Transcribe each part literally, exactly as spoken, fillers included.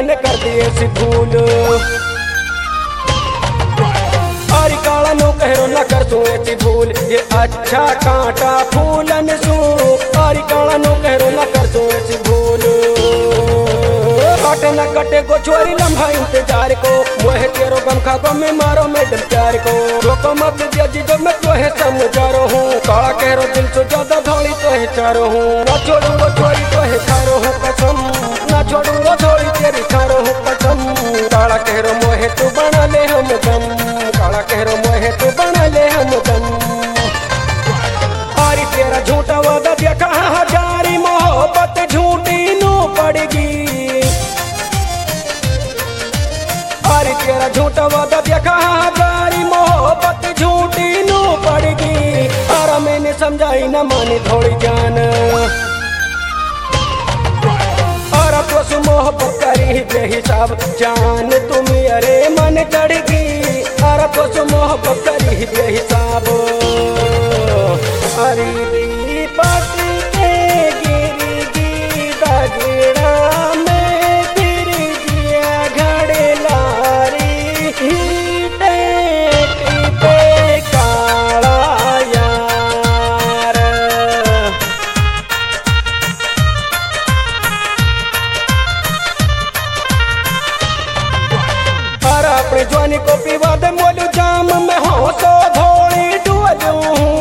जाने कर दिए सी भूल। अरे काला नो कहरो न कर तू ऐसी भूल, ये अच्छा कांटा फूलन सू। अरे काला नो कहरो न कर तू ऐसी भूल। कटे न कटे को छोरी लम्हा इंतजार को, मोहे तेरो गम खा गम में मारो मैडम प्यार को। रोको मत जजी जो मैं तो है समझा रहा हूँ, काला कहरो दिल से ज्यादा धोली तो है चारो हूँ। ना छोड़ूंगा छोरी तो है खारो हूँ कसम, ना छोड़ूंगा छोरी तेरी खारो हूँ कसम। काला कहरो मोहे तू बना ले हम दम, काला कहरो मोहे तू बना ले हम दम। अरे तेरा झूठा वादा देखा हजारी, मोहब्बत झूठी नू पड़ेगी। अरे तेरा झूठा वादा देखा हजारी, मोहब्बत झूठी नू पड़ेगी। अरे मैंने समझाई न मानी थोड़ी जान, और तो सु मोहब्बत करी बेहिसाब जान तुम अरे मन चढ़गी। और तो सु मोहब्बत करी बेहिसाब, अरे दीपक के गिरगी बगड़ा में फिर जिया घड़े लारी पे काला यार। और अपने जवानी को पीवा दे मोलू जाम में हो सो धोड़ी डुअलू।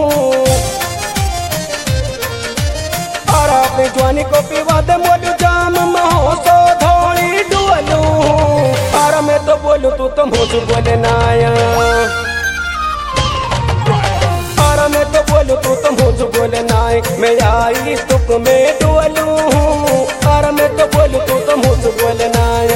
और अपनी जवानी को पीवा दे मोलू जाम में हो सो धोड़ी डुअलू। और मैं तो बोलू तू तो मुझ बोले नाया, और मैं तो बोलू तू तो मुझ बोले नाय। मैं आई तुक में डुअलू, और मैं तो बोलू तू तो मुझ बोले नाया।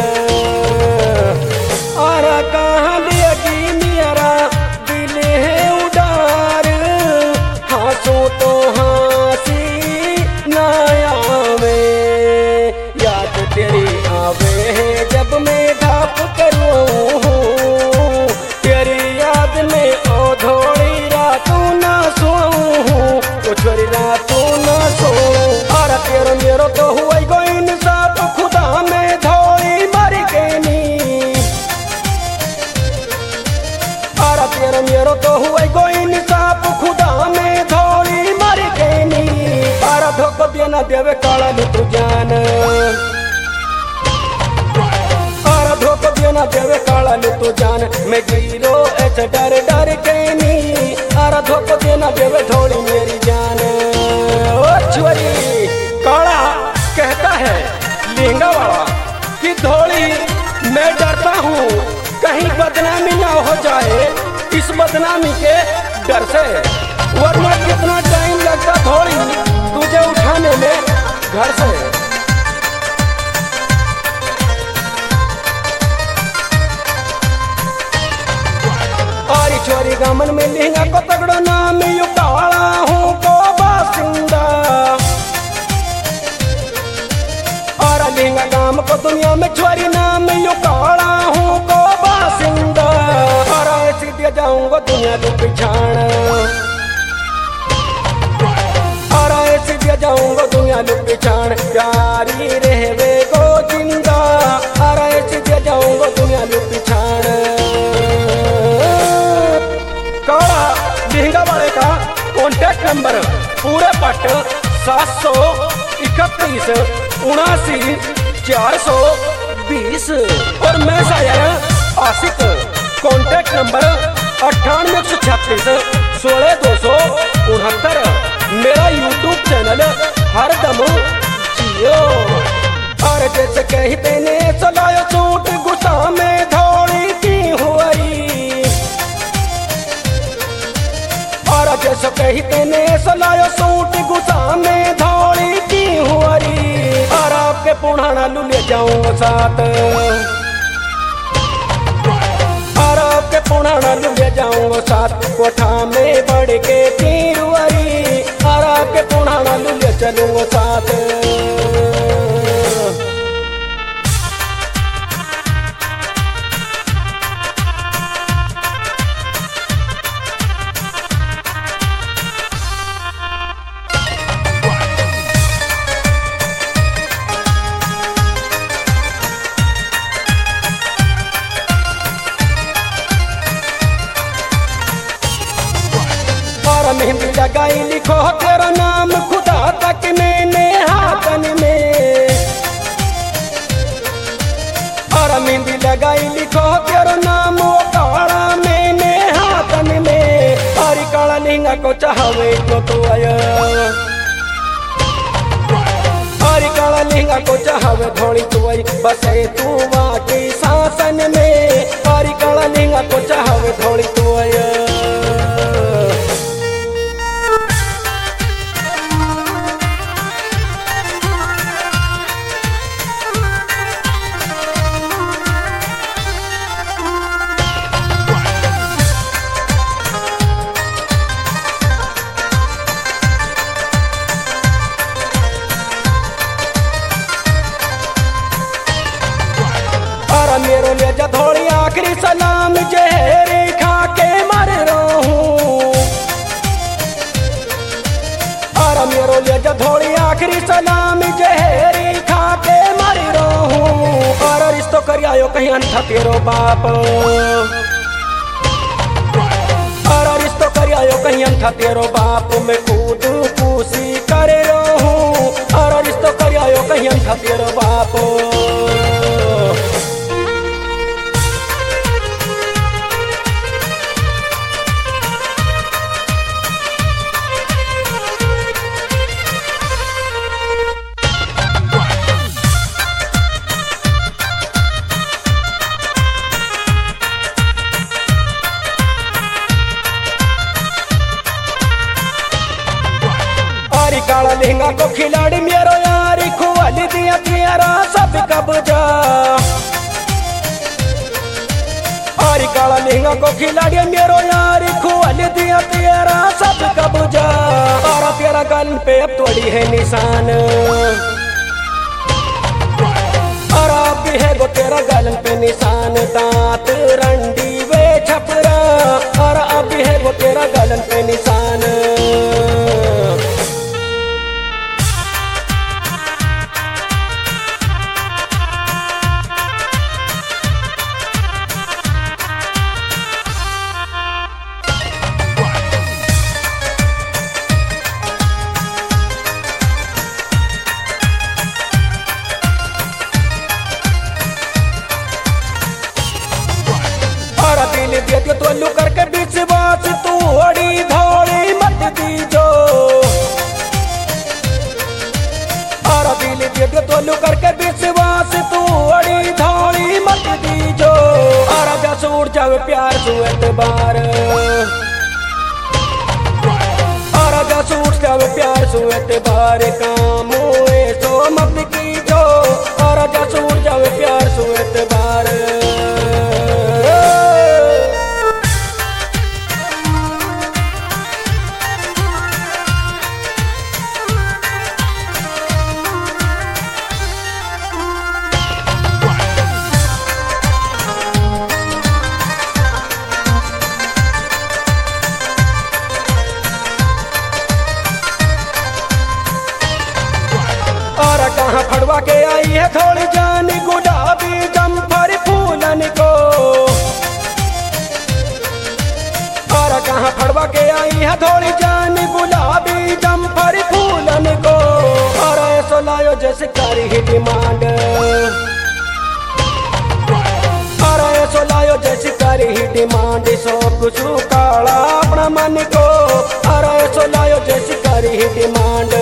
और कहाँ देगी मेरा दिल है उडार, हाँसू तो हाँसी ना आवे। याद तेरी आवे है जब मैं ढाप करूँ, तेरी याद में ओ धोड़ी रातों ना सोऊँ, छोरी रातों ना सोऊँ। और तेरो मेरो तो हुआ गो इंसाफ, खुदा में धोड़ी मर गई नी। और तेरो मेरो तो हुआ गो इंसाफ, खुदा में धोड़ी मर गई नी। और धोखो देना देवे काला लू तू जान, और धोखो देना देवे काला लू तू जान। मैं गिरो ऐसे डर डर गई नी, और धोखो देना देवे थोड़ी मेरी जान। ओ छोरी काला कहता है लहंगा वाला कि धोड़ी मैं डरता हूँ कहीं बदनामी ना हो जाए, इस बदनामी के डर से। वरना कितना टाइम लगता थोड़ी तुझे उठाने में घर से। और छोरी गामन में लहंगा को तगड़ो नाम यू काला हूँ को बासिंदा। और लहंगा गाम को दुनिया में छोरी नाम यू काला हूँ को बासिंदा। और ऐसी दे जाऊंगा दुनिया को पिछाड़, और ऐसी दे जाऊंगा दुनिया को पिछाड़। प्यारी रहवे को जिंदा, और ऐसी दे जाऊंगा दुनिया को पिछाड़। काला लहंगा वाले का कॉन्टैक्ट नंबर पूरे पट सात सौ इकतीस उनासी चार सौ बीस। और मैं शायर आशिक कॉन्टैक्ट नंबर अट्ठानवे एक सौ छत्तीस सोलह दो सौ उनहत्तर। मेरा यूट्यूब चैनल हर दम जियो। और जैसे कहते ने चलायो सूट गुस्सा में धोड़ी की हुई। और जैसे कहते ने चलायो सूट गुस्सा में धोड़ी की हुई। और आपके पुराना लू ले जाऊँ साथ, और आपके पुराना लू ले जाऊँ साथ। कोठा में बढ़ के तीरुआरी, और आपके पुराना लू ले चलूँ साथ। मेहंदी लगाई लिखो तेरा नाम खुदा तक मैंने हाथन में। और मेहंदी लगाई लिखो तेरा नाम वो काला मैंने हाथन में। और काला लहंगा को चाहवे तो तो आया। और काला लहंगा को चाहवे थोड़ी तो आई बसे तू वाकी शासन में। और काला लहंगा को चाहवे थोड़ी तो आया। मेरो ले जा थोड़ी आखिरी सलाम जहरी खा के मर रहूं। और मेरो ले जा थोड़ी आखिरी सलाम जहरी खा के मर रहूं। और रिश्तो कर आयो कहीं अंधा तेरो बाप। और रिश्तो कर आयो कहीं अंधा तेरो बाप मैं खुद पूसी कर रहूं। और रिश्तो कर आयो कहीं अंधा तेरो बाप। काला लहंगा को खिलाड़ी मेरो यारी खुआल दिया तेरा सब कब्जा। और काला लहंगा को खिलाड़ी मेरो यारी खुआल दिया तेरा सब कब्जा। और तेरा गल पे अब तोड़ी है निशान। और अब भी है वो तेरा गल पे निशान दांत रंडी वे छपरा। और अब भी है वो तेरा गल पे निशान। दिल दे दियो तोलू करके विश्वास तू ओड़ी धोड़ी मत दीजो। और दिल दे दियो तोलू करके विश्वास तू ओड़ी धोड़ी मत दीजो। और जा सूर जावे प्यार सु एतबार। और जा सूर जावे प्यार सु एतबार काम हुए सो मत कीजो। और जा सूर जावे प्यार सु एतबार। कहाँ फड़वा के आई है थोड़ी जान गुलाबी जम्फर फूलन को। और कहाँ फड़वा के आई है थोड़ी जान गुलाबी जम्फर फूलन को। और ऐसा लायो जैसे करी ही डिमांड। और ऐसा लायो जैसे करी ही डिमांड सो कुछ काला अपना मन को। और ऐसा लायो जैसे करी ही डिमांड।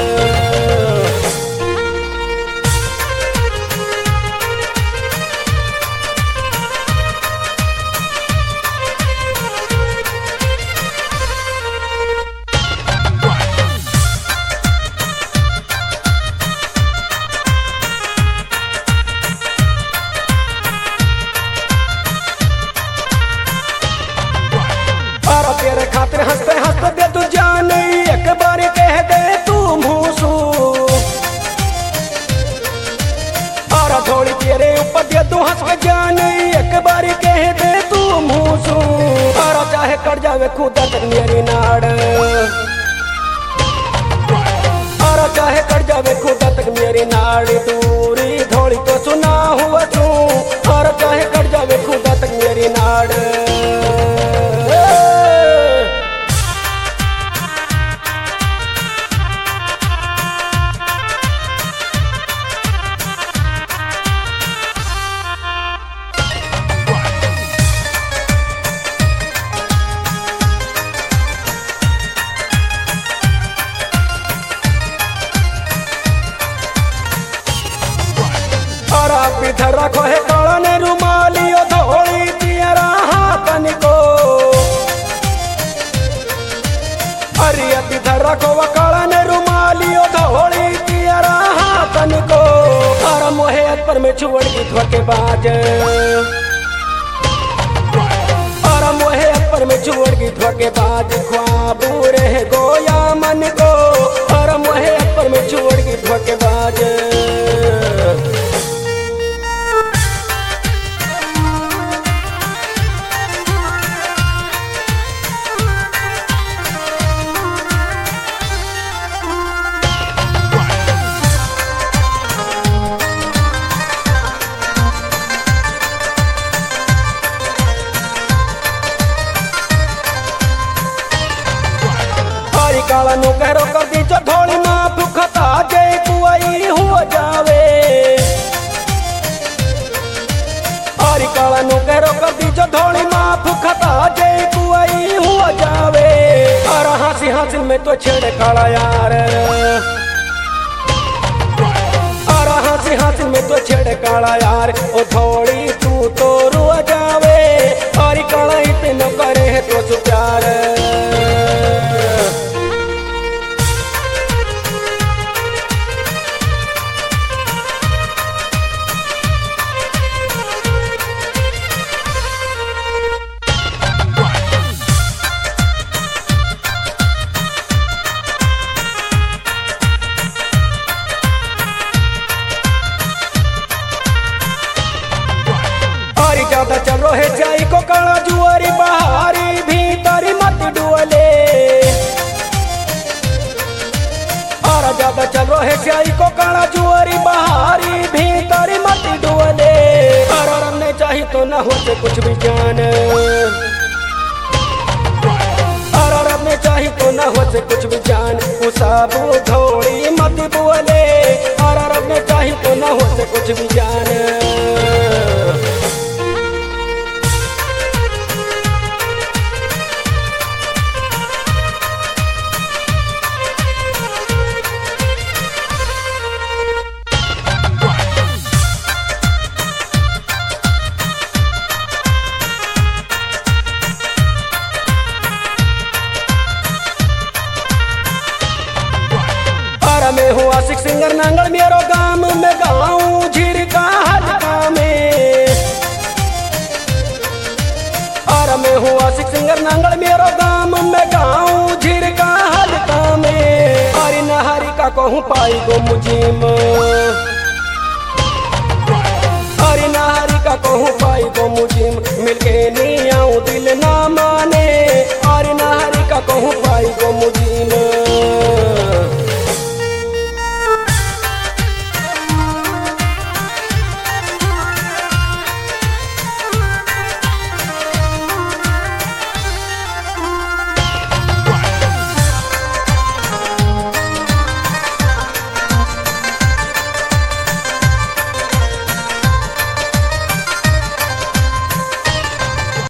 तेरे खातिर हंसते हंसते दे तू जान एक बार कह दे तू मूसू। और थोड़ी तेरे ऊपर दे तू हंस के जान एक बार कह दे तू मूसू। और चाहे कट जावे खुदा तक मेरी नाड़। और चाहे कट जावे खुदा तक मेरी नाड़ दूरी थोड़ी तो सुना हुआ तू। और चाहे कट जावे खुदा तक मेरी नाड़। धोखेबाज। और मोहे अपर में छोड़ की धोखेबाज ख्वाब रह गोया मन को। और मोहे अपर में छोड़ की धोखेबाज। काला नो कहरो कर दी जो थोड़ी माफ खता जे कुआई हो जावे। और काला नो कहरो कर दी जो थोड़ी माफ खता जे कुआई हो जावे। और हंसी हंसी में तो छेड़ काला यार। और हंसी हंसी में तो छेड़ काला यार। ओ थोड़ी तू तो रो जावे। और काला इतना करे है तो सु प्यार। ज्यादा चल रहे चाई को काला जुआरी बहारी भीतरी मत डुअले। और ज्यादा चल रहे चाई को काला जुआरी बहारी भीतरी मत डुअले। और रमने चाहिए तो न हो से कुछ भी जान। और रमने चाहिए तो न हो से कुछ भी जान। उसाबू थोड़ी मत बुअले। और रमने चाहिए तो न हो से कुछ भी जान। में हुआ सिख सिंगर नांगल मेरो गाम में गाऊं झीर का हल्का में। और में हुआ सिख सिंगर नांगल मेरो गाम में गाऊं झीर का हल्का में। और नहारी का कहूँ पाई गो मुझीम। और नहारी का कहूँ पाई गो